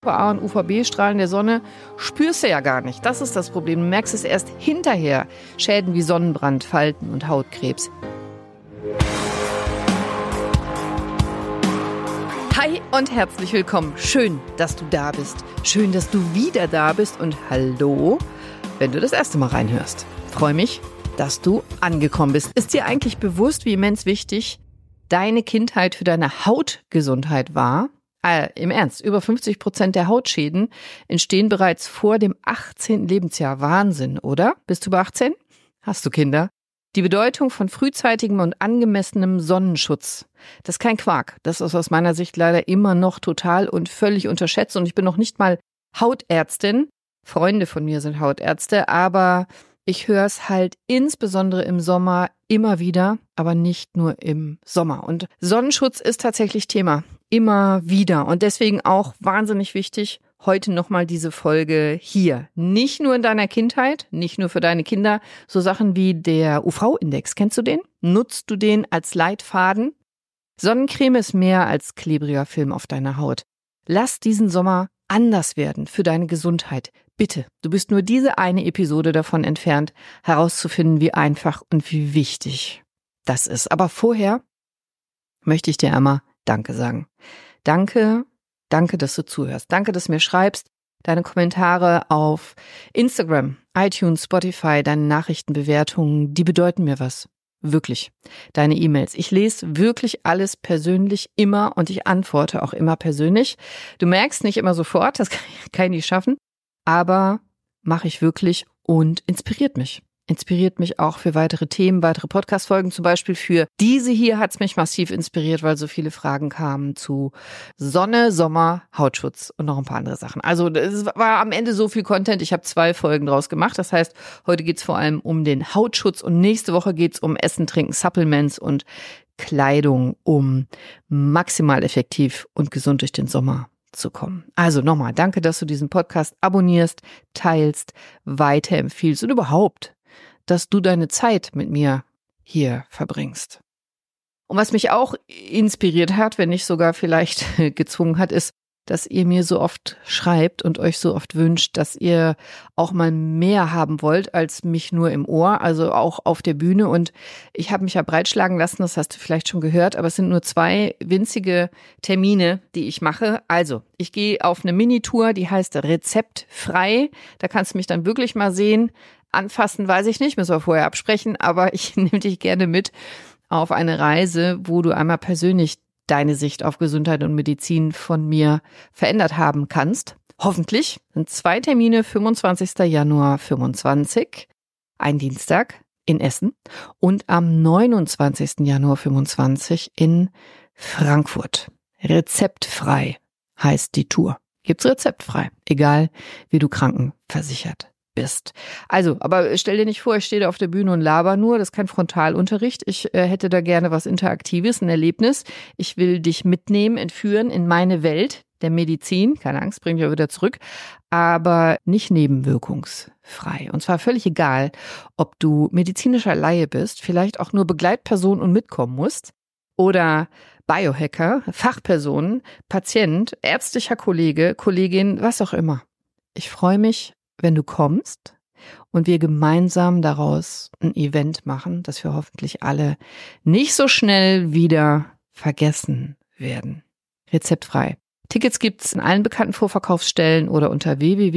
UVA und UVB-Strahlen der Sonne spürst du ja gar nicht. Das ist das Problem. Du merkst es erst hinterher. Schäden wie Sonnenbrand, Falten und Hautkrebs. Hi und herzlich willkommen. Schön, dass du da bist. Schön, dass du wieder da bist. Und hallo, wenn du das erste Mal reinhörst. Freue mich, dass du angekommen bist. Ist dir eigentlich bewusst, wie immens wichtig deine Kindheit für deine Hautgesundheit war? Im Ernst, über 50% der Hautschäden entstehen bereits vor dem 18. Lebensjahr. Wahnsinn, oder? Bist du über 18? Hast du Kinder? Die Bedeutung von frühzeitigem und angemessenem Sonnenschutz, das ist kein Quark. Das ist aus meiner Sicht leider immer noch total und völlig unterschätzt. Und ich bin noch nicht mal Hautärztin. Freunde von mir sind Hautärzte, aber ich höre es halt insbesondere im Sommer immer wieder, aber nicht nur im Sommer. Und Sonnenschutz ist tatsächlich Thema. Immer wieder. Und deswegen auch wahnsinnig wichtig, heute nochmal diese Folge hier. Nicht nur in deiner Kindheit, nicht nur für deine Kinder, so Sachen wie der UV-Index. Kennst du den? Nutzt du den als Leitfaden? Sonnencreme ist mehr als klebriger Film auf deiner Haut. Lass diesen Sommer anders werden für deine Gesundheit. Bitte, du bist nur diese eine Episode davon entfernt, herauszufinden, wie einfach und wie wichtig das ist. Aber vorher möchte ich dir einmal Danke sagen. Danke, dass du zuhörst. Danke, dass du mir schreibst. Deine Kommentare auf Instagram, iTunes, Spotify, deine Nachrichtenbewertungen, die bedeuten mir was. Wirklich. Deine E-Mails. Ich lese wirklich alles persönlich immer und ich antworte auch immer persönlich. Du merkst nicht immer sofort, das kann ich nicht schaffen, aber mache ich wirklich und inspiriert mich. Inspiriert mich auch für weitere Themen, weitere Podcast-Folgen. Zum Beispiel für diese hier hat es mich massiv inspiriert, weil so viele Fragen kamen zu Sonne, Sommer, Hautschutz und noch ein paar andere Sachen. Also es war am Ende so viel Content. Ich habe 2 Folgen draus gemacht. Das heißt, heute geht es vor allem um den Hautschutz und nächste Woche geht es um Essen, Trinken, Supplements und Kleidung, um maximal effektiv und gesund durch den Sommer zu kommen. Also nochmal, danke, dass du diesen Podcast abonnierst, teilst, weiterempfiehlst und überhaupt, dass du deine Zeit mit mir hier verbringst. Und was mich auch inspiriert hat, wenn nicht sogar vielleicht gezwungen hat, ist, dass ihr mir so oft schreibt und euch so oft wünscht, dass ihr auch mal mehr haben wollt als mich nur im Ohr, also auch auf der Bühne. Und ich habe mich ja breitschlagen lassen, das hast du vielleicht schon gehört, aber es sind nur 2 winzige Termine, die ich mache. Also, ich gehe auf eine Minitour, die heißt Rezeptfrei. Da kannst du mich dann wirklich mal sehen. Anfassen weiß ich nicht, müssen wir vorher absprechen, aber ich nehme dich gerne mit auf eine Reise, wo du einmal persönlich deine Sicht auf Gesundheit und Medizin von mir verändert haben kannst. Hoffentlich sind 2 Termine, 25. Januar 25, ein Dienstag in Essen und am 29. Januar 25 in Frankfurt. Rezeptfrei heißt die Tour. Gibt's rezeptfrei, egal wie du krankenversichert bist. Also, aber stell dir nicht vor, ich stehe da auf der Bühne und laber nur, das ist kein Frontalunterricht. Ich hätte da gerne was Interaktives, ein Erlebnis. Ich will dich mitnehmen, entführen in meine Welt der Medizin. Keine Angst, bring mich ja wieder zurück, aber nicht nebenwirkungsfrei. Und zwar völlig egal, ob du medizinischer Laie bist, vielleicht auch nur Begleitperson und mitkommen musst oder Biohacker, Fachperson, Patient, ärztlicher Kollege, Kollegin, was auch immer. Ich freue mich, wenn du kommst und wir gemeinsam daraus ein Event machen, das wir hoffentlich alle nicht so schnell wieder vergessen werden. Rezeptfrei. Tickets gibt's in allen bekannten Vorverkaufsstellen oder unter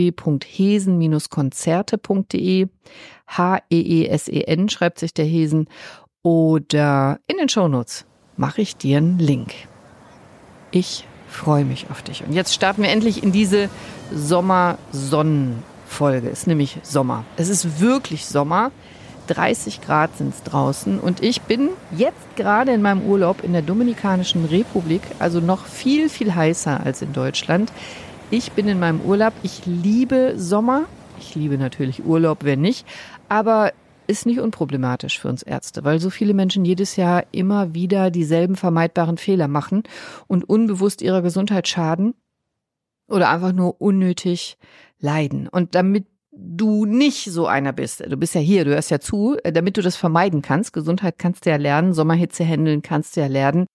www.hesen-konzerte.de. H-E-E-S-E-N schreibt sich der Hesen. Oder in den Shownotes mache ich dir einen Link. Ich freue mich auf dich. Und jetzt starten wir endlich in diese Sommer-Sonnenfolge. Es ist nämlich Sommer. Es ist wirklich Sommer. 30 Grad sind es draußen. Und ich bin jetzt gerade in meinem Urlaub in der Dominikanischen Republik, also noch viel, viel heißer als in Deutschland. Ich bin in meinem Urlaub. Ich liebe Sommer. Ich liebe natürlich Urlaub, wenn nicht. Aber ist nicht unproblematisch für uns Ärzte, weil so viele Menschen jedes Jahr immer wieder dieselben vermeidbaren Fehler machen und unbewusst ihrer Gesundheit schaden oder einfach nur unnötig leiden. Und damit du nicht so einer bist, du bist ja hier, du hörst ja zu, damit du das vermeiden kannst, Gesundheit kannst du ja lernen, Sommerhitze handeln kannst du ja lernen,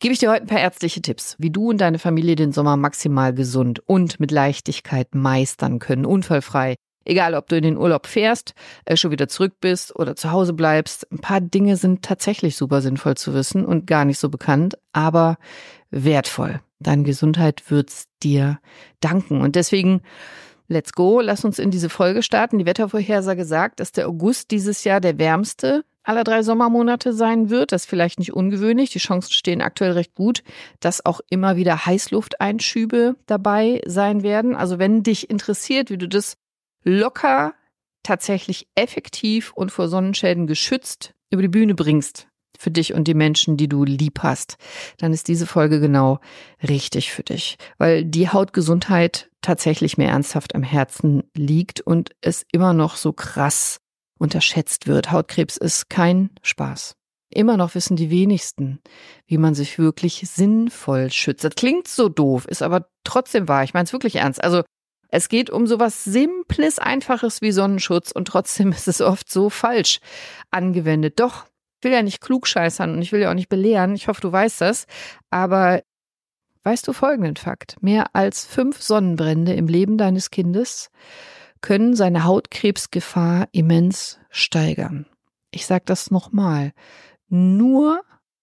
gebe ich dir heute ein paar ärztliche Tipps, wie du und deine Familie den Sommer maximal gesund und mit Leichtigkeit meistern können, unfallfrei. Egal, ob du in den Urlaub fährst, schon wieder zurück bist oder zu Hause bleibst. Ein paar Dinge sind tatsächlich super sinnvoll zu wissen und gar nicht so bekannt, aber wertvoll. Deine Gesundheit wird's dir danken. Und deswegen, let's go, lass uns in diese Folge starten. Die Wettervorhersage sagt, dass der August dieses Jahr der wärmste aller 3 Sommermonate sein wird. Das ist vielleicht nicht ungewöhnlich. Die Chancen stehen aktuell recht gut, dass auch immer wieder Heißlufteinschübe dabei sein werden. Also wenn dich interessiert, wie du das locker, tatsächlich effektiv und vor Sonnenschäden geschützt über die Bühne bringst, für dich und die Menschen, die du lieb hast, dann ist diese Folge genau richtig für dich, weil die Hautgesundheit tatsächlich mir ernsthaft am Herzen liegt und es immer noch so krass unterschätzt wird. Hautkrebs ist kein Spaß. Immer noch wissen die wenigsten, wie man sich wirklich sinnvoll schützt. Das klingt so doof, ist aber trotzdem wahr. Ich meine es wirklich ernst. Also es geht um sowas Simples, Einfaches wie Sonnenschutz und trotzdem ist es oft so falsch angewendet. Doch, ich will ja nicht klugscheißern und ich will ja auch nicht belehren. Ich hoffe, du weißt das. Aber weißt du folgenden Fakt? Mehr als 5 Sonnenbrände im Leben deines Kindes können seine Hautkrebsgefahr immens steigern. Ich sage das nochmal. Nur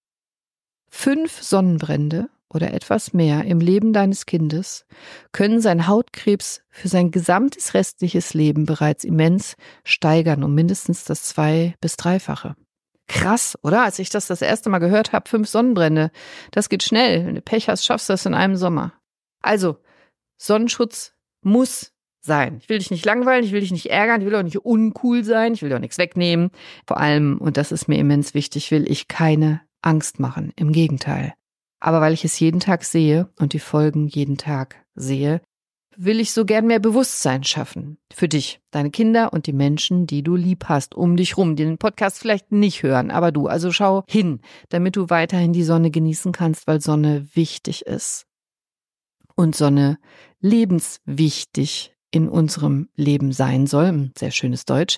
5 Sonnenbrände oder etwas mehr im Leben deines Kindes können seinen Hautkrebs für sein gesamtes restliches Leben bereits immens steigern, um mindestens das 2- bis 3-fache. Krass, oder? Als ich das erste Mal gehört habe, 5 Sonnenbrände, das geht schnell. Wenn du Pech hast, schaffst du das in einem Sommer. Also, Sonnenschutz muss sein. Ich will dich nicht langweilen, ich will dich nicht ärgern, ich will auch nicht uncool sein, ich will dir auch nichts wegnehmen. Vor allem, und das ist mir immens wichtig, will ich keine Angst machen. Im Gegenteil. Aber weil ich es jeden Tag sehe und die Folgen jeden Tag sehe, will ich so gern mehr Bewusstsein schaffen. Für dich, deine Kinder und die Menschen, die du lieb hast, um dich rum, die den Podcast vielleicht nicht hören, aber du. Also schau hin, damit du weiterhin die Sonne genießen kannst, weil Sonne wichtig ist. Und Sonne lebenswichtig in unserem Leben sein soll. Sehr schönes Deutsch.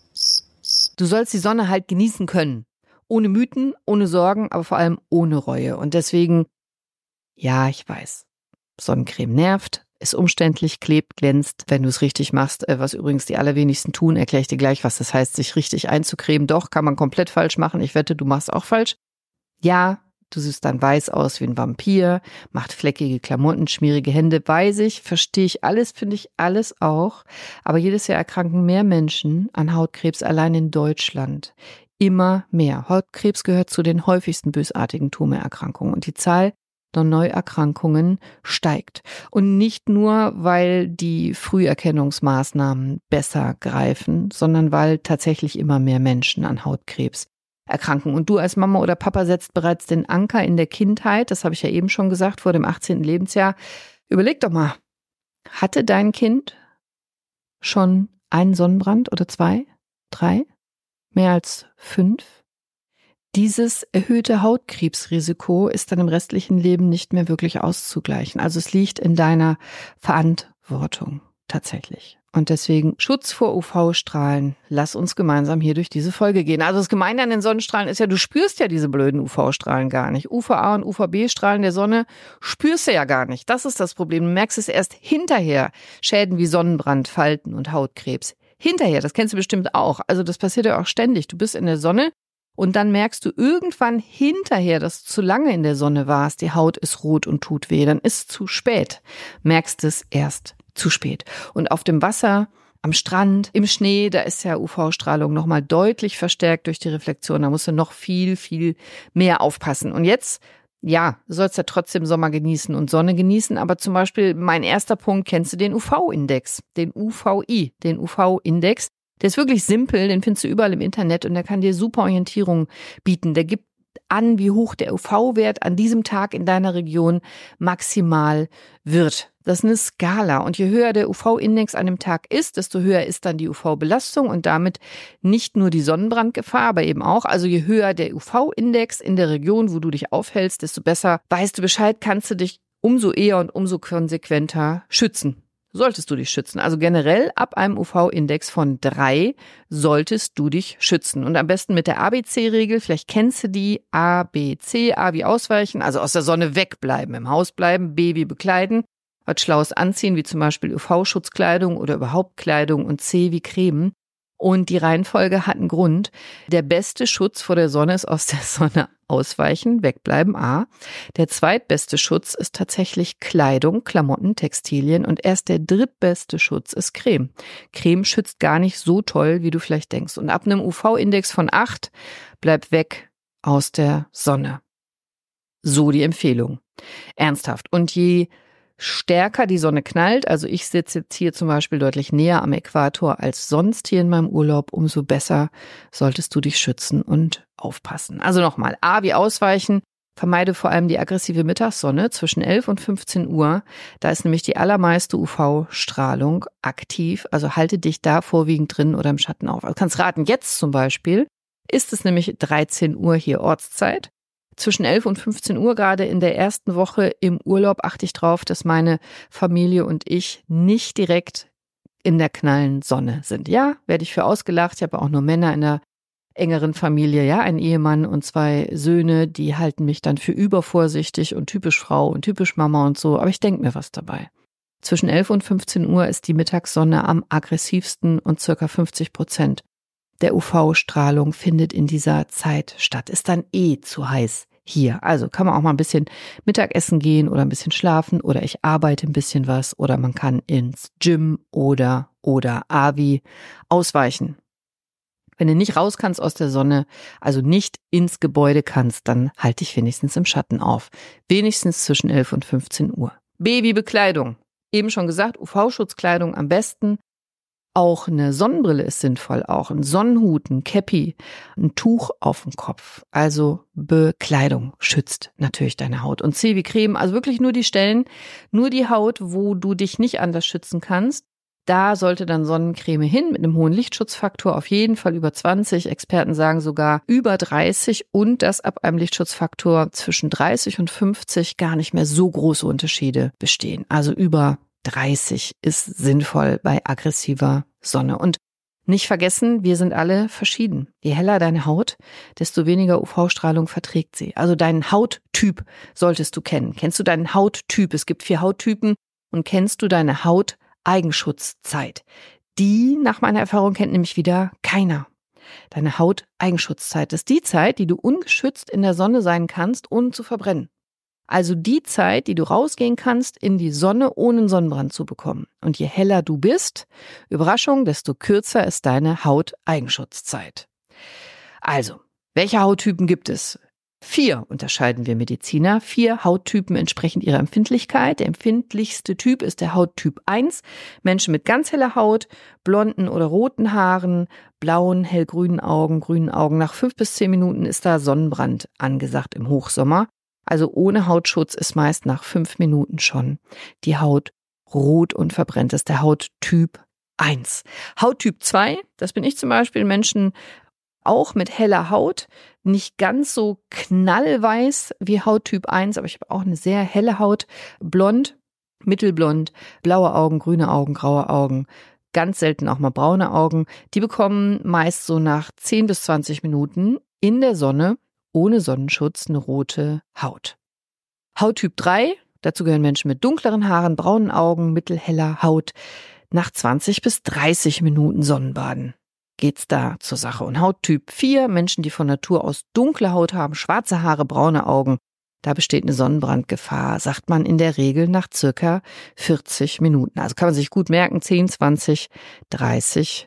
Du sollst die Sonne halt genießen können. Ohne Mythen, ohne Sorgen, aber vor allem ohne Reue. Und deswegen, ja, ich weiß, Sonnencreme nervt, ist umständlich, klebt, glänzt, wenn du es richtig machst, was übrigens die allerwenigsten tun, erkläre ich dir gleich, was das heißt, sich richtig einzucremen. Doch, kann man komplett falsch machen. Ich wette, du machst auch falsch. Ja, du siehst dann weiß aus wie ein Vampir, macht fleckige Klamotten, schmierige Hände, weiß ich, verstehe ich alles, finde ich alles auch. Aber jedes Jahr erkranken mehr Menschen an Hautkrebs allein in Deutschland. Immer mehr. Hautkrebs gehört zu den häufigsten bösartigen Tumorerkrankungen und die Zahl der Neuerkrankungen steigt. Und nicht nur, weil die Früherkennungsmaßnahmen besser greifen, sondern weil tatsächlich immer mehr Menschen an Hautkrebs erkranken. Und du als Mama oder Papa setzt bereits den Anker in der Kindheit, das habe ich ja eben schon gesagt, vor dem 18. Lebensjahr. Überleg doch mal, hatte dein Kind schon einen Sonnenbrand oder 2, 3? Mehr als 5? Dieses erhöhte Hautkrebsrisiko ist dann im restlichen Leben nicht mehr wirklich auszugleichen. Also es liegt in deiner Verantwortung tatsächlich. Und deswegen Schutz vor UV-Strahlen. Lass uns gemeinsam hier durch diese Folge gehen. Also das Gemeine an den Sonnenstrahlen ist ja, du spürst ja diese blöden UV-Strahlen gar nicht. UVA und UVB-Strahlen der Sonne spürst du ja gar nicht. Das ist das Problem. Du merkst es erst hinterher. Schäden wie Sonnenbrand, Falten und Hautkrebs. Hinterher, das kennst du bestimmt auch. Also das passiert ja auch ständig. Du bist in der Sonne und dann merkst du irgendwann hinterher, dass du zu lange in der Sonne warst. Die Haut ist rot und tut weh. Dann ist es zu spät. Merkst es erst zu spät. Und auf dem Wasser, am Strand, im Schnee, da ist ja UV-Strahlung nochmal deutlich verstärkt durch die Reflexion. Da musst du noch viel, viel mehr aufpassen. Und jetzt, ja, du sollst ja trotzdem Sommer genießen und Sonne genießen. Aber zum Beispiel mein erster Punkt, kennst du den UV-Index, den UVI, den UV-Index. Der ist wirklich simpel, den findest du überall im Internet und der kann dir super Orientierung bieten. Der gibt an, wie hoch der UV-Wert an diesem Tag in deiner Region maximal wird. Das ist eine Skala und je höher der UV-Index an dem Tag ist, desto höher ist dann die UV-Belastung und damit nicht nur die Sonnenbrandgefahr, aber eben auch, also je höher der UV-Index in der Region, wo du dich aufhältst, desto besser weißt du Bescheid, kannst du dich umso eher und umso konsequenter schützen. solltest du dich schützen. Also generell ab einem UV-Index von 3 solltest du dich schützen. Und am besten mit der ABC-Regel, vielleicht kennst du die, A, B, C, A wie ausweichen, also aus der Sonne wegbleiben, im Haus bleiben, B wie bekleiden, was Schlaues anziehen, wie zum Beispiel UV-Schutzkleidung oder überhaupt Kleidung und C wie Cremen. Und die Reihenfolge hat einen Grund. Der beste Schutz vor der Sonne ist aus der Sonne ausweichen, wegbleiben, A. Der zweitbeste Schutz ist tatsächlich Kleidung, Klamotten, Textilien. Und erst der drittbeste Schutz ist Creme. Creme schützt gar nicht so toll, wie du vielleicht denkst. Und ab einem UV-Index von 8 bleib weg aus der Sonne. So die Empfehlung. Ernsthaft. Und je stärker die Sonne knallt, also ich sitze jetzt hier zum Beispiel deutlich näher am Äquator als sonst hier in meinem Urlaub, umso besser solltest du dich schützen und aufpassen. Also nochmal, A wie ausweichen, vermeide vor allem die aggressive Mittagssonne zwischen 11 und 15 Uhr. Da ist nämlich die allermeiste UV-Strahlung aktiv, also halte dich da vorwiegend drin oder im Schatten auf. Also kannst raten, jetzt zum Beispiel ist es nämlich 13 Uhr hier Ortszeit. Zwischen 11 und 15 Uhr, gerade in der ersten Woche im Urlaub, achte ich drauf, dass meine Familie und ich nicht direkt in der knallen Sonne sind. Ja, werde ich für ausgelacht. Ich habe auch nur Männer in der engeren Familie, ja, ein Ehemann und 2 Söhne, die halten mich dann für übervorsichtig und typisch Frau und typisch Mama und so. Aber ich denke mir was dabei. Zwischen 11 und 15 Uhr ist die Mittagssonne am aggressivsten und circa 50% der UV-Strahlung findet in dieser Zeit statt. Ist dann zu heiß hier. Also kann man auch mal ein bisschen Mittagessen gehen oder ein bisschen schlafen oder ich arbeite ein bisschen was oder man kann ins Gym oder AVI ausweichen. Wenn du nicht raus kannst aus der Sonne, also nicht ins Gebäude kannst, dann halte dich wenigstens im Schatten auf. Wenigstens zwischen 11 und 15 Uhr. B wie Bekleidung. Eben schon gesagt, UV-Schutzkleidung am besten. Auch eine Sonnenbrille ist sinnvoll, auch ein Sonnenhut, ein Käppi, ein Tuch auf dem Kopf. Also Bekleidung schützt natürlich deine Haut. Und C wie Creme, also wirklich nur die Stellen, nur die Haut, wo du dich nicht anders schützen kannst. Da sollte dann Sonnencreme hin mit einem hohen Lichtschutzfaktor, auf jeden Fall über 20. Experten sagen sogar über 30 und dass ab einem Lichtschutzfaktor zwischen 30 und 50 gar nicht mehr so große Unterschiede bestehen. Also über 30 ist sinnvoll bei aggressiver Sonne. Und nicht vergessen, wir sind alle verschieden. Je heller deine Haut, desto weniger UV-Strahlung verträgt sie. Also deinen Hauttyp solltest du kennen. Kennst du deinen Hauttyp? Es gibt 4 Hauttypen. Und kennst du deine Hauteigenschutzzeit? Die, nach meiner Erfahrung, kennt nämlich wieder keiner. Deine Hauteigenschutzzeit ist die Zeit, die du ungeschützt in der Sonne sein kannst, ohne zu verbrennen. Also die Zeit, die du rausgehen kannst in die Sonne, ohne einen Sonnenbrand zu bekommen. Und je heller du bist, Überraschung, desto kürzer ist deine Hauteigenschutzzeit. Also, welche Hauttypen gibt es? 4 unterscheiden wir Mediziner. 4 Hauttypen entsprechend ihrer Empfindlichkeit. Der empfindlichste Typ ist der Hauttyp 1. Menschen mit ganz heller Haut, blonden oder roten Haaren, blauen, hellgrünen Augen, grünen Augen. Nach 5 bis 10 Minuten ist da Sonnenbrand angesagt im Hochsommer. Also ohne Hautschutz ist meist nach 5 Minuten schon die Haut rot und verbrennt. Das ist der Hauttyp 1. Hauttyp 2, das bin ich zum Beispiel, Menschen auch mit heller Haut, nicht ganz so knallweiß wie Hauttyp 1, aber ich habe auch eine sehr helle Haut, blond, mittelblond, blaue Augen, grüne Augen, graue Augen, ganz selten auch mal braune Augen. Die bekommen meist so nach 10 bis 20 Minuten in der Sonne ohne Sonnenschutz eine rote Haut. Hauttyp 3, dazu gehören Menschen mit dunkleren Haaren, braunen Augen, mittelheller Haut. Nach 20 bis 30 Minuten Sonnenbaden geht's da zur Sache. Und Hauttyp 4, Menschen, die von Natur aus dunkle Haut haben, schwarze Haare, braune Augen, da besteht eine Sonnenbrandgefahr, sagt man in der Regel nach circa 40 Minuten. Also kann man sich gut merken, 10, 20, 30,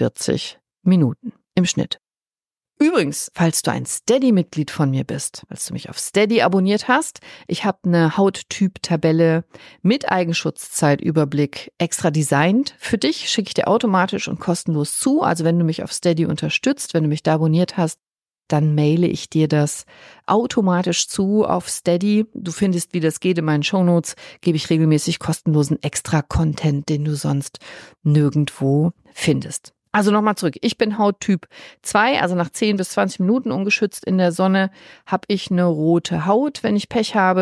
40 Minuten im Schnitt. Übrigens, falls du ein Steady-Mitglied von mir bist, falls du mich auf Steady abonniert hast, ich habe eine Hauttyp-Tabelle mit Eigenschutzzeitüberblick extra designt. Für dich schicke ich dir automatisch und kostenlos zu. Also wenn du mich auf Steady unterstützt, wenn du mich da abonniert hast, dann maile ich dir das automatisch zu auf Steady. Du findest, wie das geht, in meinen Shownotes, gebe ich regelmäßig kostenlosen Extra-Content, den du sonst nirgendwo findest. Also nochmal zurück, ich bin Hauttyp 2, also nach 10 bis 20 Minuten ungeschützt in der Sonne habe ich eine rote Haut, wenn ich Pech habe.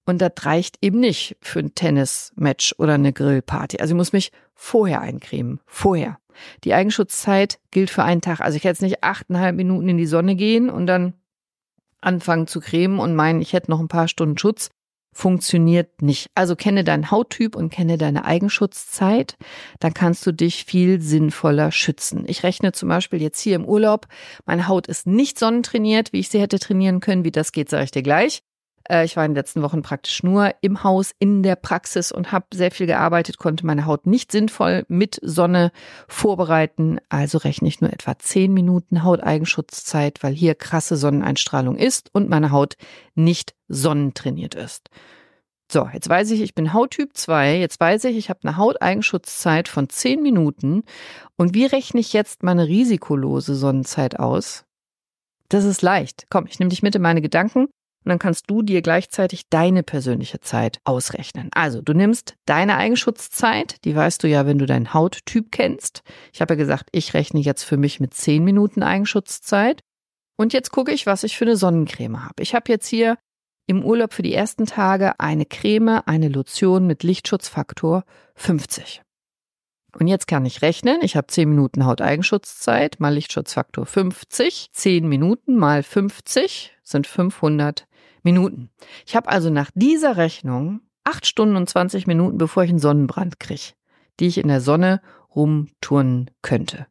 Und das reicht eben nicht für ein Tennismatch oder eine Grillparty. Also ich muss mich vorher eincremen. Vorher. Die Eigenschutzzeit gilt für einen Tag. Also ich kann jetzt nicht 8,5 Minuten in die Sonne gehen und dann anfangen zu cremen und meinen, ich hätte noch ein paar Stunden Schutz. Funktioniert nicht. Also kenne deinen Hauttyp und kenne deine Eigenschutzzeit. Dann kannst du dich viel sinnvoller schützen. Ich rechne zum Beispiel jetzt hier im Urlaub. Meine Haut ist nicht sonnentrainiert, wie ich sie hätte trainieren können. Wie das geht, sage ich dir gleich. Ich war in den letzten Wochen praktisch nur im Haus, in der Praxis und habe sehr viel gearbeitet, konnte meine Haut nicht sinnvoll mit Sonne vorbereiten. Also rechne ich nur etwa 10 Minuten Hauteigenschutzzeit, weil hier krasse Sonneneinstrahlung ist und meine Haut nicht sonnentrainiert ist. So, jetzt weiß ich bin Hauttyp 2. Jetzt weiß ich habe eine Hauteigenschutzzeit von 10 Minuten. Und wie rechne ich jetzt meine risikolose Sonnenzeit aus? Das ist leicht. Komm, ich nehme dich mit in meine Gedanken. Und dann kannst du dir gleichzeitig deine persönliche Zeit ausrechnen. Also du nimmst deine Eigenschutzzeit, die weißt du ja, wenn du deinen Hauttyp kennst. Ich habe ja gesagt, ich rechne jetzt für mich mit 10 Minuten Eigenschutzzeit. Und jetzt gucke ich, was ich für eine Sonnencreme habe. Ich habe jetzt hier im Urlaub für die ersten Tage eine Creme, eine Lotion mit Lichtschutzfaktor 50. Und jetzt kann ich rechnen, ich habe 10 Minuten Hauteigenschutzzeit mal Lichtschutzfaktor 50. 10 Minuten mal 50 sind 500 Minuten. Ich habe also nach dieser Rechnung 8 Stunden und 20 Minuten, bevor ich einen Sonnenbrand kriege, die ich in der Sonne rumturnen könnte.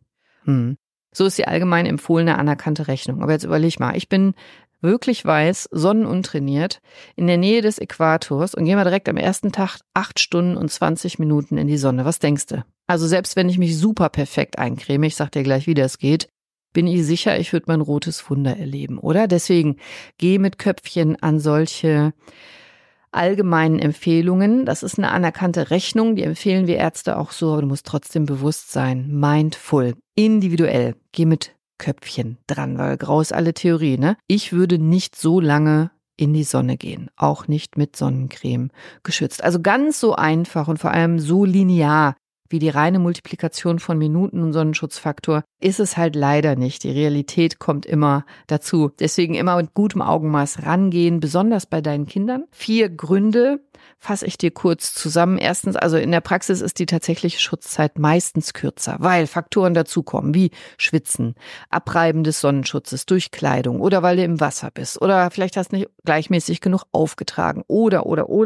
So ist die allgemein empfohlene anerkannte Rechnung. Aber jetzt überleg mal, ich bin wirklich weiß, sonnenuntrainiert, in der Nähe des Äquators und gehe mal direkt am ersten Tag 8 Stunden und 20 Minuten in die Sonne. Was denkst du? Also selbst wenn ich mich super perfekt eincreme, ich sag dir gleich, wie das geht, bin ich sicher, ich würde mein rotes Wunder erleben, oder? Deswegen geh mit Köpfchen an solche allgemeinen Empfehlungen. Das ist eine anerkannte Rechnung, die empfehlen wir Ärzte auch so, aber du musst trotzdem bewusst sein, mindful, individuell. Geh mit Köpfchen dran, weil grau ist alle Theorie, ne? Ich würde nicht so lange in die Sonne gehen, auch nicht mit Sonnencreme geschützt. Also ganz so einfach und vor allem so linear wie die reine Multiplikation von Minuten und Sonnenschutzfaktor ist es halt leider nicht. Die Realität kommt immer dazu. Deswegen immer mit gutem Augenmaß rangehen, besonders bei deinen Kindern. 4 Gründe fasse ich dir kurz zusammen. Erstens, also in der Praxis ist die tatsächliche Schutzzeit meistens kürzer, weil Faktoren dazukommen, wie Schwitzen, Abreiben des Sonnenschutzes durch Kleidung oder weil du im Wasser bist oder vielleicht hast du nicht gleichmäßig genug aufgetragen oder.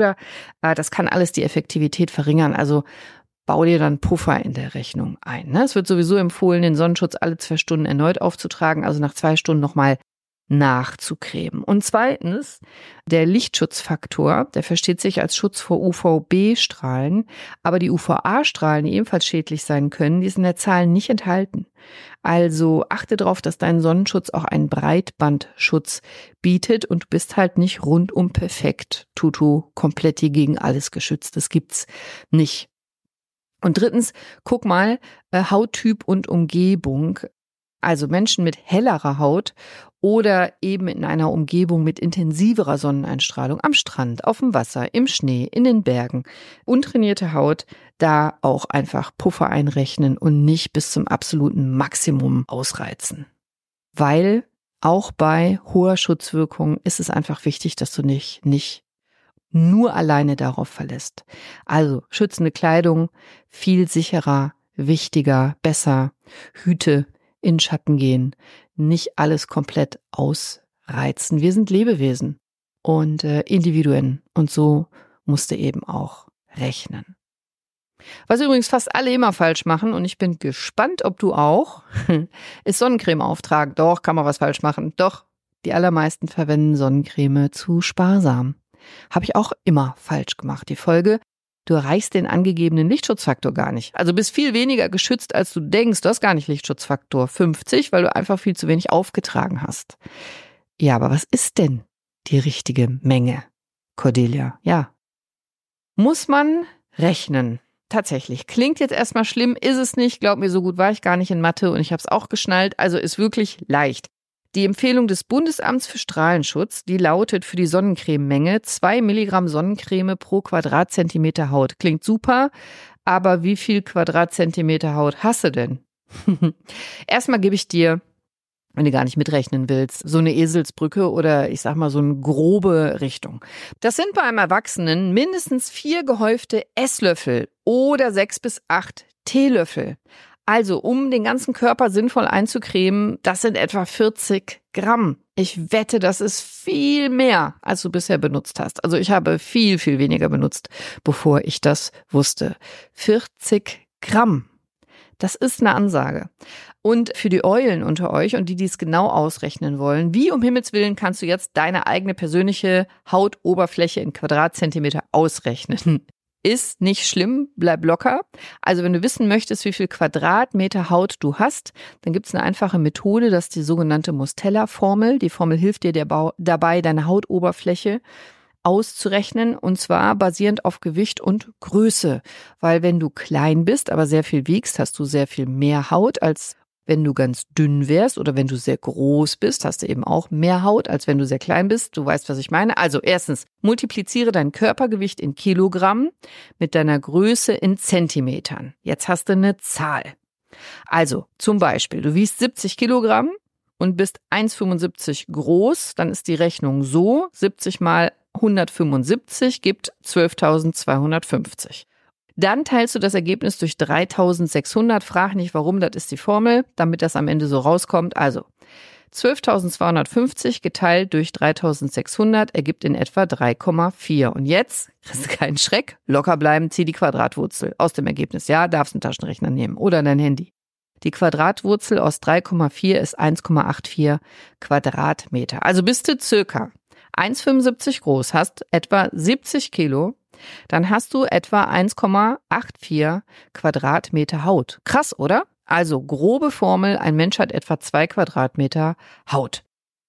Das kann alles die Effektivität verringern. Also bau dir dann Puffer in der Rechnung ein. Es wird sowieso empfohlen, den Sonnenschutz alle 2 Stunden erneut aufzutragen, also nach 2 Stunden nochmal nachzucremen. Und zweitens, der Lichtschutzfaktor, der versteht sich als Schutz vor UVB-Strahlen, aber die UVA-Strahlen, die ebenfalls schädlich sein können, die sind in der Zahl nicht enthalten. Also achte darauf, dass dein Sonnenschutz auch einen Breitbandschutz bietet und du bist halt nicht rundum perfekt, tutu, komplett gegen alles geschützt. Das gibt's nicht. Und drittens, guck mal, Hauttyp und Umgebung. Also Menschen mit hellerer Haut oder eben in einer Umgebung mit intensiverer Sonneneinstrahlung am Strand, auf dem Wasser, im Schnee, in den Bergen. Untrainierte Haut, da auch einfach Puffer einrechnen und nicht bis zum absoluten Maximum ausreizen. Weil auch bei hoher Schutzwirkung ist es einfach wichtig, dass du nicht nur alleine darauf verlässt. Also schützende Kleidung, viel sicherer, wichtiger, besser, Hüte, in Schatten gehen, nicht alles komplett ausreizen. Wir sind Lebewesen und Individuen und so musst du eben auch rechnen. Was übrigens fast alle immer falsch machen und ich bin gespannt, ob du auch, ist Sonnencreme auftragen. Doch, kann man was falsch machen. Doch, die allermeisten verwenden Sonnencreme zu sparsam. Habe ich auch immer falsch gemacht. Die Folge: du erreichst den angegebenen Lichtschutzfaktor gar nicht. Also bist viel weniger geschützt, als du denkst. Du hast gar nicht Lichtschutzfaktor 50, weil du einfach viel zu wenig aufgetragen hast. Ja, aber was ist denn die richtige Menge, Cordelia? Ja, muss man rechnen. Tatsächlich. Klingt jetzt erstmal schlimm, ist es nicht. Glaub mir, so gut war ich gar nicht in Mathe und ich habe es auch geschnallt. Also ist wirklich leicht. Die Empfehlung des Bundesamts für Strahlenschutz, die lautet für die Sonnencrememenge 2 Milligramm Sonnencreme pro Quadratzentimeter Haut. Klingt super, aber wie viel Quadratzentimeter Haut hast du denn? Erstmal gebe ich dir wenn du gar nicht mitrechnen willst, so eine Eselsbrücke oder ich sag mal so eine grobe Richtung. Das sind bei einem Erwachsenen mindestens 4 gehäufte Esslöffel oder 6 bis 8 Teelöffel. Also, um den ganzen Körper sinnvoll einzucremen, das sind etwa 40 Gramm. Ich wette, das ist viel mehr, als du bisher benutzt hast. Also ich habe viel, viel weniger benutzt, bevor ich das wusste. 40 Gramm. Das ist eine Ansage. Und für die Eulen unter euch und die es genau ausrechnen wollen, wie um Himmels Willen kannst du jetzt deine eigene persönliche Hautoberfläche in Quadratzentimeter ausrechnen? Ist nicht schlimm, bleib locker. Also wenn du wissen möchtest, wie viel Quadratmeter Haut du hast, dann gibt es eine einfache Methode, das ist die sogenannte Mostella-Formel. Die Formel hilft dir dabei, deine Hautoberfläche auszurechnen, und zwar basierend auf Gewicht und Größe. Weil wenn du klein bist, aber sehr viel wiegst, hast du sehr viel mehr Haut, als wenn du ganz dünn wärst, oder wenn du sehr groß bist, hast du eben auch mehr Haut, als wenn du sehr klein bist. Du weißt, was ich meine. Also erstens, multipliziere dein Körpergewicht in Kilogramm mit deiner Größe in Zentimetern. Jetzt hast du eine Zahl. Also zum Beispiel, du wiegst 70 Kilogramm und bist 1,75 groß, dann ist die Rechnung so: 70 mal 175 gibt 12.250. Dann teilst du das Ergebnis durch 3.600. Frag nicht warum, das ist die Formel, damit das am Ende so rauskommt. Also 12.250 geteilt durch 3.600 ergibt in etwa 3,4. Und jetzt, kriegst du keinen Schreck, locker bleiben, zieh die Quadratwurzel aus dem Ergebnis. Ja, darfst einen Taschenrechner nehmen oder dein Handy. Die Quadratwurzel aus 3,4 ist 1,84 Quadratmeter. Also bist du circa 1,75 groß, hast etwa 70 Kilo, dann hast du etwa 1,84 Quadratmeter Haut. Krass, oder? Also grobe Formel, ein Mensch hat etwa 2 Quadratmeter Haut.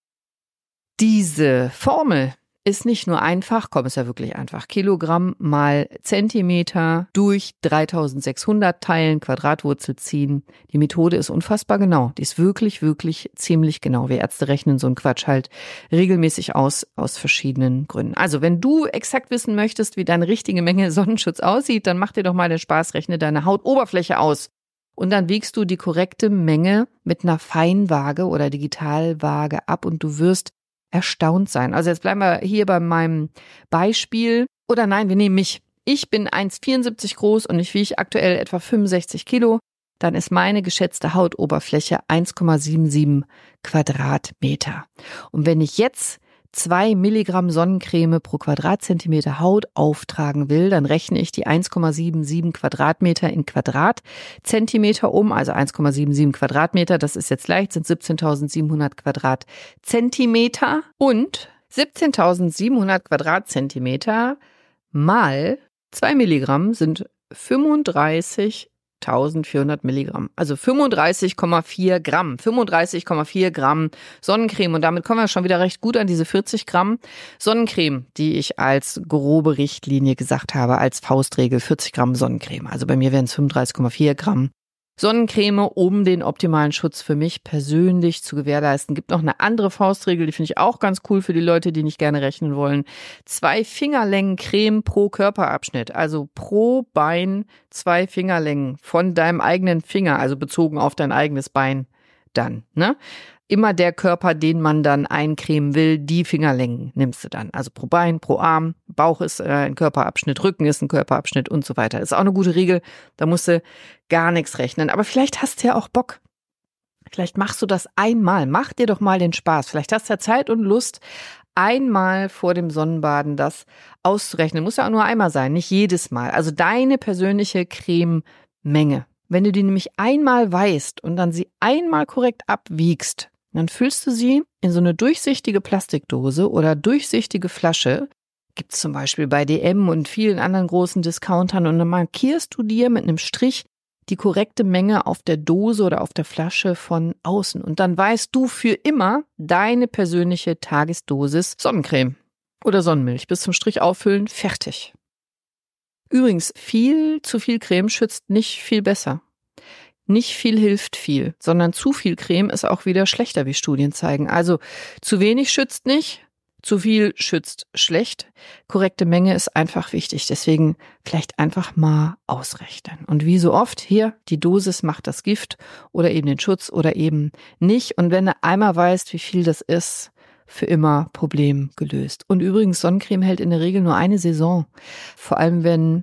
Diese Formel ist nicht nur einfach, ist ja wirklich einfach. Kilogramm mal Zentimeter durch 3.600 teilen, Quadratwurzel ziehen. Die Methode ist unfassbar genau. Die ist wirklich, wirklich ziemlich genau. Wir Ärzte rechnen so einen Quatsch halt regelmäßig aus verschiedenen Gründen. Also wenn du exakt wissen möchtest, wie deine richtige Menge Sonnenschutz aussieht, dann mach dir doch mal den Spaß, rechne deine Hautoberfläche aus. Und dann wiegst du die korrekte Menge mit einer Feinwaage oder Digitalwaage ab und du wirst erstaunt sein. Also jetzt bleiben wir hier bei meinem Beispiel. Oder nein, wir nehmen mich. Ich bin 1,74 groß und ich wiege aktuell etwa 65 Kilo. Dann ist meine geschätzte Hautoberfläche 1,77 Quadratmeter. Und wenn ich jetzt 2 Milligramm Sonnencreme pro Quadratzentimeter Haut auftragen will, dann rechne ich die 1,77 Quadratmeter in Quadratzentimeter um, also 1,77 Quadratmeter, das ist jetzt leicht, sind 17.700 Quadratzentimeter, und 17.700 Quadratzentimeter mal 2 Milligramm sind 35.400 Milligramm, also 35,4 Gramm, 35,4 Gramm Sonnencreme. Und damit kommen wir schon wieder recht gut an diese 40 Gramm Sonnencreme, die ich als grobe Richtlinie gesagt habe, als Faustregel 40 Gramm Sonnencreme. Also bei mir wären es 35,4 Gramm Sonnencreme, um den optimalen Schutz für mich persönlich zu gewährleisten. Gibt noch eine andere Faustregel, die finde ich auch ganz cool für die Leute, die nicht gerne rechnen wollen. 2 Fingerlängen Creme pro Körperabschnitt, also pro Bein 2 Fingerlängen von deinem eigenen Finger, also bezogen auf dein eigenes Bein dann, ne? Immer der Körper, den man dann eincremen will, die Fingerlängen nimmst du dann. Also pro Bein, pro Arm, Bauch ist ein Körperabschnitt, Rücken ist ein Körperabschnitt und so weiter. Ist auch eine gute Regel, da musst du gar nichts rechnen. Aber vielleicht hast du ja auch Bock. Vielleicht machst du das einmal. Mach dir doch mal den Spaß. Vielleicht hast du ja Zeit und Lust, einmal vor dem Sonnenbaden das auszurechnen. Muss ja auch nur einmal sein, nicht jedes Mal. Also deine persönliche Crememenge. Wenn du die nämlich einmal weißt und dann sie einmal korrekt abwiegst, dann füllst du sie in so eine durchsichtige Plastikdose oder durchsichtige Flasche. Gibt es zum Beispiel bei DM und vielen anderen großen Discountern. Und dann markierst du dir mit einem Strich die korrekte Menge auf der Dose oder auf der Flasche von außen. Und dann weißt du für immer deine persönliche Tagesdosis Sonnencreme oder Sonnenmilch. Bis zum Strich auffüllen, fertig. Übrigens, viel zu viel Creme schützt nicht viel besser. Nicht viel hilft viel, sondern zu viel Creme ist auch wieder schlechter, wie Studien zeigen. Also zu wenig schützt nicht, Zu viel schützt schlecht. Korrekte Menge ist einfach wichtig. Deswegen vielleicht einfach mal ausrechnen. Und wie so oft hier, die Dosis macht das Gift oder eben den Schutz oder eben nicht. Und wenn du einmal weißt, wie viel das ist, für immer Problem gelöst. Und übrigens, Sonnencreme hält in der Regel nur eine Saison. Vor allem, wenn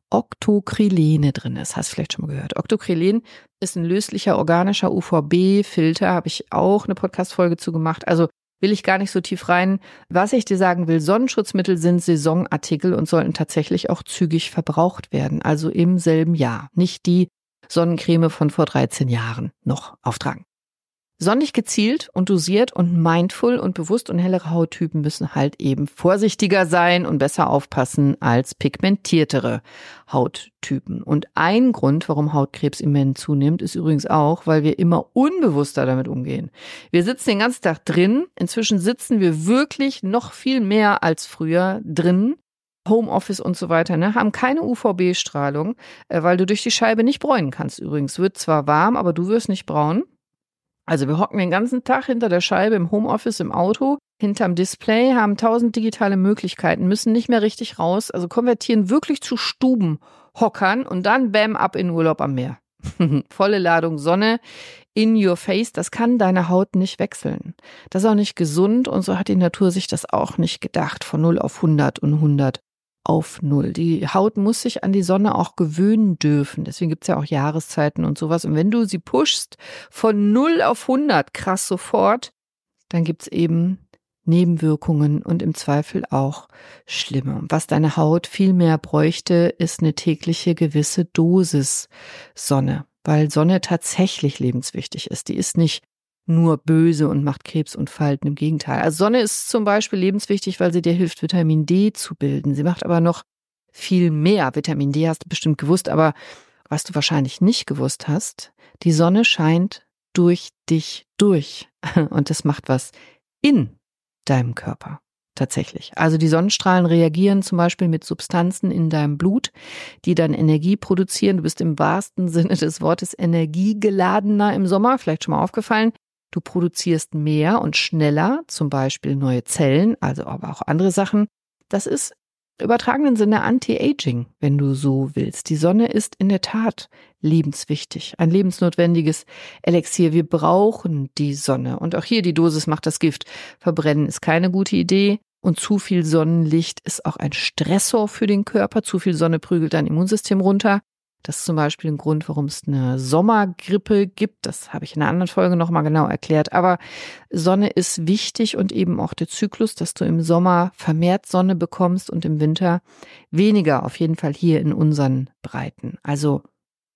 Octocrylene drin ist. Hast du vielleicht schon mal gehört. Octocrylen ist ein löslicher organischer UVB-Filter. Habe ich auch eine Podcast-Folge zu gemacht. Also will ich gar nicht so tief rein. Was ich dir sagen will, Sonnenschutzmittel sind Saisonartikel und sollten tatsächlich auch zügig verbraucht werden. Also im selben Jahr. Nicht die Sonnencreme von vor 13 Jahren noch auftragen. Sonnig gezielt und dosiert und mindful und bewusst und hellere Hauttypen müssen halt eben vorsichtiger sein und besser aufpassen als pigmentiertere Hauttypen. Und ein Grund, warum Hautkrebs immens zunimmt, ist übrigens auch, weil wir immer unbewusster damit umgehen. Wir sitzen den ganzen Tag drin. Inzwischen sitzen wir wirklich noch viel mehr als früher drin. Homeoffice und so weiter, haben keine UVB-Strahlung, weil du durch die Scheibe nicht bräunen kannst. Übrigens wird zwar warm, aber du wirst nicht braun. Also wir hocken den ganzen Tag hinter der Scheibe im Homeoffice, im Auto, hinterm Display, haben 1000 digitale Möglichkeiten, müssen nicht mehr richtig raus, also konvertieren wirklich zu Stubenhockern und dann bam, ab in Urlaub am Meer. Volle Ladung Sonne in your face, das kann deine Haut nicht wechseln. Das ist auch nicht gesund und so hat die Natur sich das auch nicht gedacht, von 0 auf 100 und 100 auf 0. Die Haut muss sich an die Sonne auch gewöhnen dürfen. Deswegen gibt's ja auch Jahreszeiten und sowas. Und wenn du sie pushst von 0 auf 100, krass sofort, dann gibt's eben Nebenwirkungen und im Zweifel auch schlimmer. Was deine Haut viel mehr bräuchte, ist eine tägliche gewisse Dosis Sonne, weil Sonne tatsächlich lebenswichtig ist. Die ist nicht nur böse und macht Krebs und Falten. Im Gegenteil. Also Sonne ist zum Beispiel lebenswichtig, weil sie dir hilft, Vitamin D zu bilden. Sie macht aber noch viel mehr. Vitamin D hast du bestimmt gewusst, aber was du wahrscheinlich nicht gewusst hast, die Sonne scheint durch dich durch. Und das macht was in deinem Körper. Tatsächlich. Also die Sonnenstrahlen reagieren zum Beispiel mit Substanzen in deinem Blut, die dann Energie produzieren. Du bist im wahrsten Sinne des Wortes energiegeladener im Sommer. Vielleicht schon mal aufgefallen. Du produzierst mehr und schneller, zum Beispiel neue Zellen, also aber auch andere Sachen. Das ist im übertragenen Sinne Anti-Aging, wenn du so willst. Die Sonne ist in der Tat lebenswichtig, ein lebensnotwendiges Elixier. Wir brauchen die Sonne. Und auch hier die Dosis macht das Gift. Verbrennen ist keine gute Idee. Und zu viel Sonnenlicht ist auch ein Stressor für den Körper. Zu viel Sonne prügelt dein Immunsystem runter. Das ist zum Beispiel ein Grund, warum es eine Sommergrippe gibt. Das habe ich in einer anderen Folge nochmal genau erklärt. Aber Sonne ist wichtig und eben auch der Zyklus, dass du im Sommer vermehrt Sonne bekommst und im Winter weniger, auf jeden Fall hier in unseren Breiten. Also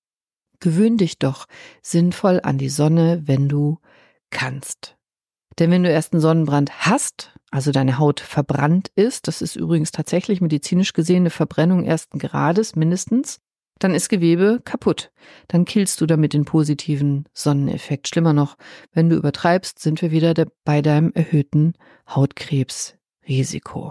gewöhn dich doch sinnvoll an die Sonne, wenn du kannst. Denn wenn du erst einen Sonnenbrand hast, also deine Haut verbrannt ist, das ist übrigens tatsächlich medizinisch gesehen eine Verbrennung ersten Grades mindestens, dann ist Gewebe kaputt. Dann killst du damit den positiven Sonneneffekt. Schlimmer noch, wenn du übertreibst, sind wir wieder bei deinem erhöhten Hautkrebsrisiko.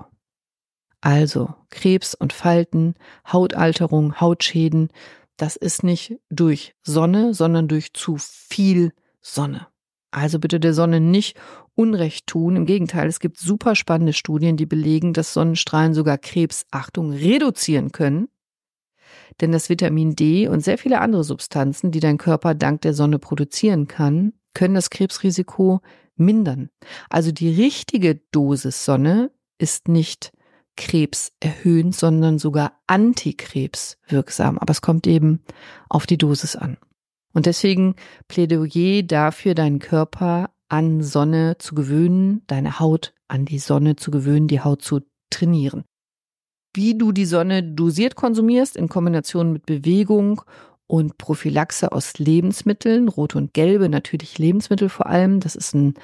Also Krebs und Falten, Hautalterung, Hautschäden, das ist nicht durch Sonne, sondern durch zu viel Sonne. Also bitte der Sonne nicht Unrecht tun. Im Gegenteil, es gibt super spannende Studien, die belegen, dass Sonnenstrahlen sogar Krebs, Achtung, reduzieren können. Denn das Vitamin D und sehr viele andere Substanzen, die dein Körper dank der Sonne produzieren kann, können das Krebsrisiko mindern. Also die richtige Dosis Sonne ist nicht krebserhöhend, sondern sogar antikrebswirksam. Aber es kommt eben auf die Dosis an. Und deswegen Plädoyer dafür, deinen Körper an Sonne zu gewöhnen, deine Haut an die Sonne zu gewöhnen, die Haut zu trainieren. Wie du die Sonne dosiert konsumierst, in Kombination mit Bewegung und Prophylaxe aus Lebensmitteln, rote und gelbe, natürlich Lebensmittel vor allem. Das ist ein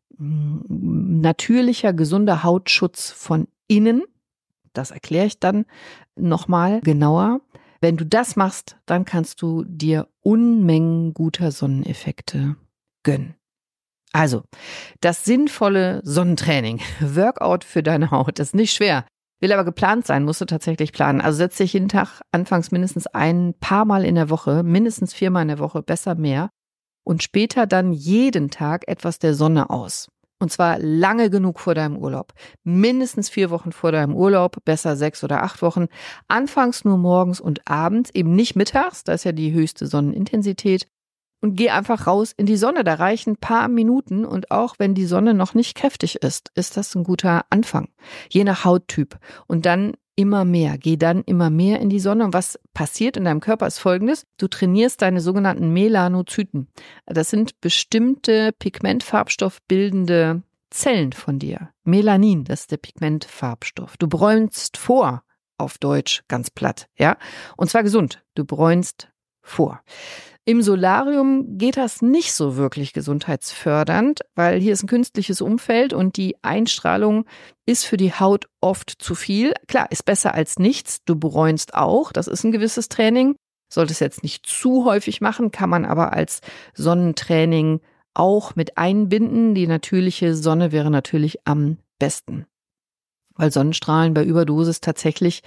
natürlicher, gesunder Hautschutz von innen. Das erkläre ich dann nochmal genauer. Wenn du das machst, dann kannst du dir Unmengen guter Sonneneffekte gönnen. Also, das sinnvolle Sonnentraining, Workout für deine Haut, das ist nicht schwer. Will aber geplant sein, musst du tatsächlich planen. Also setz dich jeden Tag anfangs mindestens ein paar Mal in der Woche, mindestens 4-mal in der Woche, besser mehr. Und später dann jeden Tag etwas der Sonne aus. Und zwar lange genug vor deinem Urlaub. Mindestens 4 Wochen vor deinem Urlaub, besser 6 oder 8 Wochen. Anfangs nur morgens und abends, eben nicht mittags, da ist ja die höchste Sonnenintensität. Und geh einfach raus in die Sonne, da reichen ein paar Minuten. Und auch wenn die Sonne noch nicht kräftig ist, ist das ein guter Anfang. Je nach Hauttyp. Und dann immer mehr, geh dann immer mehr in die Sonne. Und was passiert in deinem Körper ist Folgendes. Du trainierst deine sogenannten Melanozyten. Das sind bestimmte pigmentfarbstoffbildende Zellen von dir. Melanin, das ist der Pigmentfarbstoff. Du bräunst vor, auf Deutsch ganz platt, ja. Und zwar gesund. Du bräunst vor. Im Solarium geht das nicht so wirklich gesundheitsfördernd, weil hier ist ein künstliches Umfeld und die Einstrahlung ist für die Haut oft zu viel. Klar, ist besser als nichts. Du bräunst auch. Das ist ein gewisses Training. Solltest jetzt nicht zu häufig machen, kann man aber als Sonnentraining auch mit einbinden. Die natürliche Sonne wäre natürlich am besten, weil Sonnenstrahlen bei Überdosis tatsächlich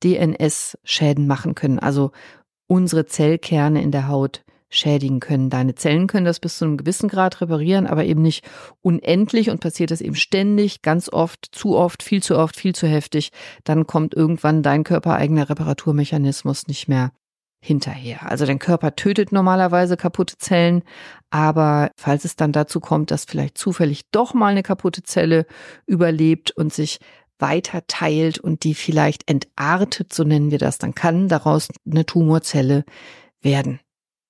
DNS-Schäden machen können. Also unsere Zellkerne in der Haut schädigen können. Deine Zellen können das bis zu einem gewissen Grad reparieren, aber eben nicht unendlich, und passiert das eben ständig, ganz oft, viel zu heftig, dann kommt irgendwann dein körpereigener Reparaturmechanismus nicht mehr hinterher. Also dein Körper tötet normalerweise kaputte Zellen, aber falls es dann dazu kommt, dass vielleicht zufällig doch mal eine kaputte Zelle überlebt und sich weiter teilt und die vielleicht entartet, so nennen wir das, dann kann daraus eine Tumorzelle werden.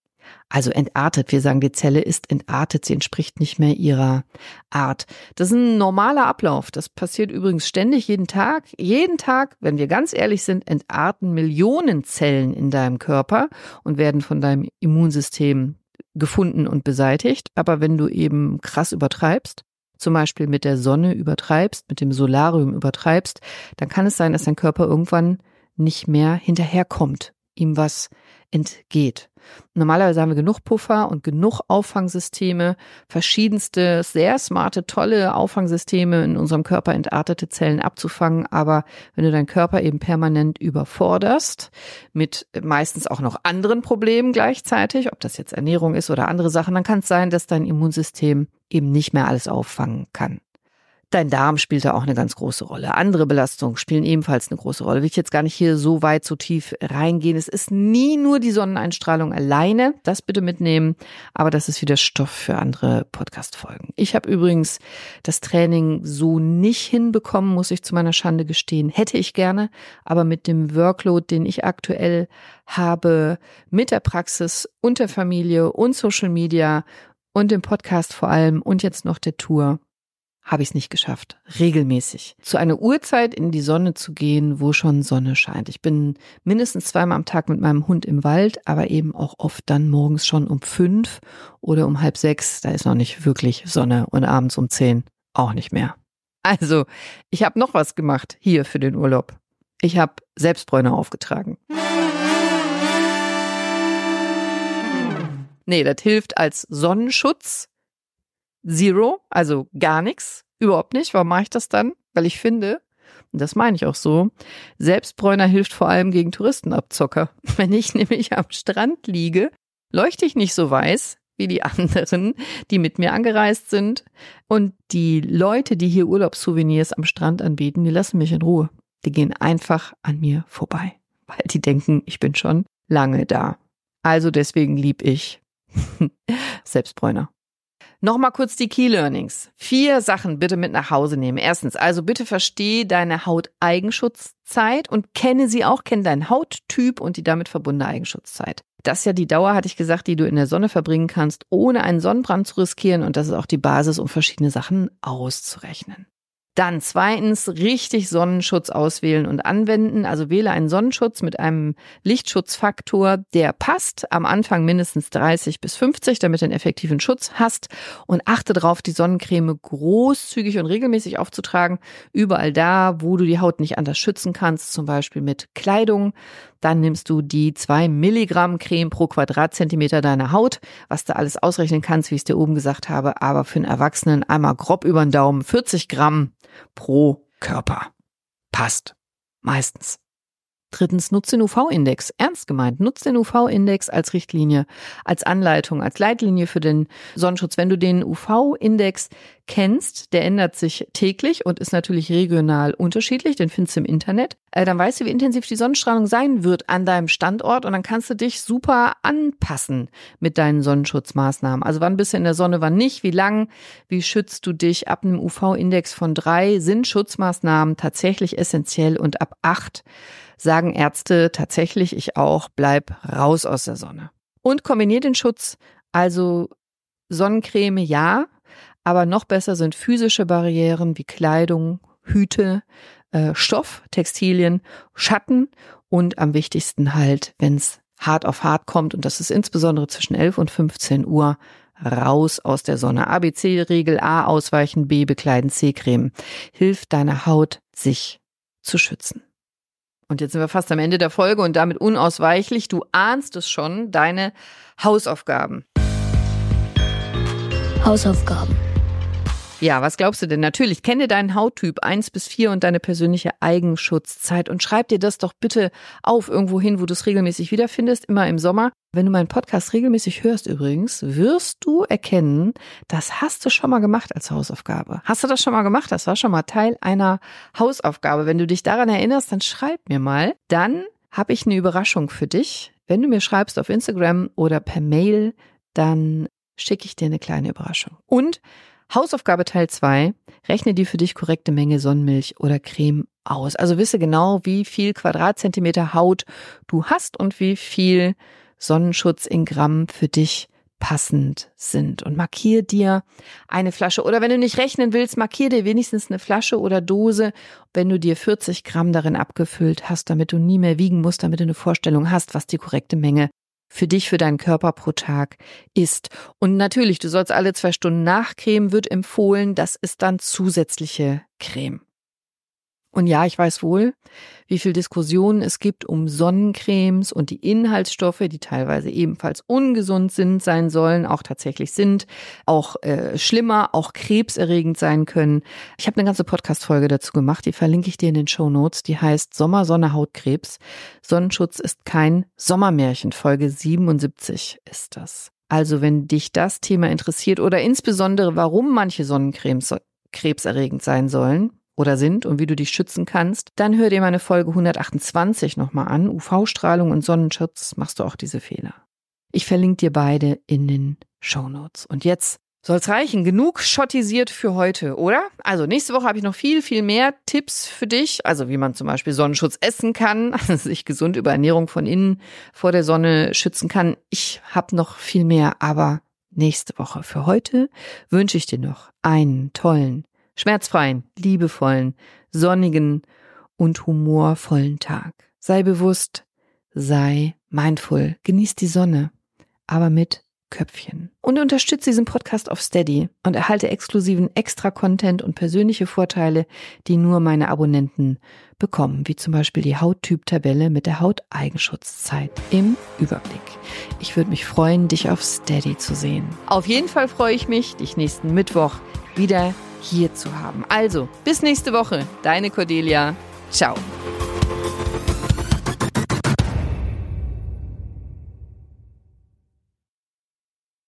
Also entartet, wir sagen, die Zelle ist entartet, sie entspricht nicht mehr ihrer Art. Das ist ein normaler Ablauf, das passiert übrigens ständig, jeden Tag. Jeden Tag, wenn wir ganz ehrlich sind, entarten Millionen Zellen in deinem Körper und werden von deinem Immunsystem gefunden und beseitigt. Aber wenn du eben krass übertreibst, zum Beispiel mit der Sonne übertreibst, mit dem Solarium übertreibst, dann kann es sein, dass dein Körper irgendwann nicht mehr hinterherkommt, ihm was entgeht. Normalerweise haben wir genug Puffer und genug Auffangsysteme, verschiedenste, sehr smarte, tolle Auffangsysteme in unserem Körper, entartete Zellen abzufangen. Aber wenn du deinen Körper eben permanent überforderst, mit meistens auch noch anderen Problemen gleichzeitig, ob das jetzt Ernährung ist oder andere Sachen, dann kann es sein, dass dein Immunsystem eben nicht mehr alles auffangen kann. Dein Darm spielt da auch eine ganz große Rolle. Andere Belastungen spielen ebenfalls eine große Rolle. Will ich jetzt gar nicht hier so weit, so tief reingehen. Es ist nie nur die Sonneneinstrahlung alleine. Das bitte mitnehmen. Aber das ist wieder Stoff für andere Podcast-Folgen. Ich habe übrigens das Training so nicht hinbekommen, muss ich zu meiner Schande gestehen. Hätte ich gerne. Aber mit dem Workload, den ich aktuell habe, mit der Praxis und der Familie und Social Media und dem Podcast vor allem und jetzt noch der Tour, habe ich es nicht geschafft, regelmäßig zu einer Uhrzeit in die Sonne zu gehen, wo schon Sonne scheint. Ich bin mindestens 2-mal am Tag mit meinem Hund im Wald, aber eben auch oft dann morgens schon um 5 oder um 5:30. Da ist noch nicht wirklich Sonne, und abends um 10 auch nicht mehr. Also, ich habe noch was gemacht hier für den Urlaub. Ich habe Selbstbräuner aufgetragen. Nee, das hilft als Sonnenschutz. Zero, also gar nichts, überhaupt nicht. Warum mache ich das dann? Weil ich finde, und das meine ich auch so, Selbstbräuner hilft vor allem gegen Touristenabzocker. Wenn ich nämlich am Strand liege, leuchte ich nicht so weiß wie die anderen, die mit mir angereist sind. Und die Leute, die hier Urlaubssouvenirs am Strand anbieten, die lassen mich in Ruhe. Die gehen einfach an mir vorbei, weil die denken, ich bin schon lange da. Also deswegen lieb ich Selbstbräuner. Nochmal kurz die Key Learnings. 4 Sachen bitte mit nach Hause nehmen. Erstens, also bitte verstehe deine Hauteigenschutzzeit und kenne deinen Hauttyp und die damit verbundene Eigenschutzzeit. Das ist ja die Dauer, hatte ich gesagt, die du in der Sonne verbringen kannst, ohne einen Sonnenbrand zu riskieren, und das ist auch die Basis, um verschiedene Sachen auszurechnen. Dann 2. richtig Sonnenschutz auswählen und anwenden. Also wähle einen Sonnenschutz mit einem Lichtschutzfaktor, der passt. Am Anfang mindestens 30 bis 50, damit du einen effektiven Schutz hast. Und achte darauf, die Sonnencreme großzügig und regelmäßig aufzutragen. Überall da, wo du die Haut nicht anders schützen kannst, zum Beispiel mit Kleidung. Dann nimmst du die 2 Milligramm Creme pro Quadratzentimeter deiner Haut, was du alles ausrechnen kannst, wie ich es dir oben gesagt habe. Aber für einen Erwachsenen einmal grob über den Daumen 40 Gramm pro Körper. Passt. Meistens. Drittens, nutze den UV-Index. Ernst gemeint, nutze den UV-Index als Richtlinie, als Anleitung, als Leitlinie für den Sonnenschutz. Wenn du den UV-Index kennst, der ändert sich täglich und ist natürlich regional unterschiedlich, den findest du im Internet, dann weißt du, wie intensiv die Sonnenstrahlung sein wird an deinem Standort und dann kannst du dich super anpassen mit deinen Sonnenschutzmaßnahmen. Also wann bist du in der Sonne, wann nicht, wie lang, wie schützt du dich. Ab einem UV-Index von 3 sind Schutzmaßnahmen tatsächlich essentiell und ab 8 sagen Ärzte tatsächlich, ich auch, bleib raus aus der Sonne. Und kombinier den Schutz, also Sonnencreme ja, aber noch besser sind physische Barrieren wie Kleidung, Hüte, Stoff, Textilien, Schatten und am wichtigsten halt, wenn es hart auf hart kommt, und das ist insbesondere zwischen 11 und 15 Uhr, raus aus der Sonne. ABC-Regel: A, ausweichen, B, bekleiden, C, cremen. Hilft deiner Haut, sich zu schützen. Und jetzt sind wir fast am Ende der Folge und damit unausweichlich, du ahnst es schon, deine Hausaufgaben. Hausaufgaben. Ja, was glaubst du denn? Natürlich, kenne deinen Hauttyp 1-4 und deine persönliche Eigenschutzzeit und schreib dir das doch bitte auf, irgendwo hin, wo du es regelmäßig wiederfindest, immer im Sommer. Wenn du meinen Podcast regelmäßig hörst übrigens, wirst du erkennen, das hast du schon mal gemacht als Hausaufgabe. Hast du das schon mal gemacht? Das war schon mal Teil einer Hausaufgabe. Wenn du dich daran erinnerst, dann schreib mir mal. Dann habe ich eine Überraschung für dich. Wenn du mir schreibst auf Instagram oder per Mail, dann schicke ich dir eine kleine Überraschung. Und Hausaufgabe Teil 2, rechne die für dich korrekte Menge Sonnenmilch oder Creme aus. Also wisse genau, wie viel Quadratzentimeter Haut du hast und wie viel Sonnenschutz in Gramm für dich passend sind. Und markier dir eine Flasche, oder wenn du nicht rechnen willst, markier dir wenigstens eine Flasche oder Dose, wenn du dir 40 Gramm darin abgefüllt hast, damit du nie mehr wiegen musst, damit du eine Vorstellung hast, was die korrekte Menge für dich, für deinen Körper pro Tag ist. Und natürlich, du sollst alle 2 Stunden nachcremen, wird empfohlen. Das ist dann zusätzliche Creme. Und ja, ich weiß wohl, wie viel Diskussionen es gibt um Sonnencremes und die Inhaltsstoffe, die teilweise ebenfalls ungesund sein sollen, auch tatsächlich sind, auch schlimmer, auch krebserregend sein können. Ich habe eine ganze Podcast-Folge dazu gemacht, die verlinke ich dir in den Shownotes. Die heißt Sommer, Sonne, Hautkrebs. Sonnenschutz ist kein Sommermärchen. Folge 77 ist das. Also wenn dich das Thema interessiert oder insbesondere, warum manche Sonnencremes krebserregend sein sollen oder sind und wie du dich schützen kannst, dann hör dir meine Folge 128 nochmal an. UV-Strahlung und Sonnenschutz, machst du auch diese Fehler. Ich verlinke dir beide in den Shownotes. Und jetzt soll's reichen. Genug schottisiert für heute, oder? Also nächste Woche habe ich noch viel, viel mehr Tipps für dich. Also wie man zum Beispiel Sonnenschutz essen kann, also sich gesund über Ernährung von innen vor der Sonne schützen kann. Ich habe noch viel mehr, aber nächste Woche. Für heute wünsche ich dir noch einen tollen, schmerzfreien, liebevollen, sonnigen und humorvollen Tag. Sei bewusst, sei mindful, genieß die Sonne, aber mit Köpfchen. Und unterstütze diesen Podcast auf Steady und erhalte exklusiven Extra-Content und persönliche Vorteile, die nur meine Abonnenten bekommen, wie zum Beispiel die Hauttyp-Tabelle mit der Hauteigenschutzzeit im Überblick. Ich würde mich freuen, dich auf Steady zu sehen. Auf jeden Fall freue ich mich, dich nächsten Mittwoch wieder hier zu haben. Also, bis nächste Woche. Deine Cordelia. Ciao.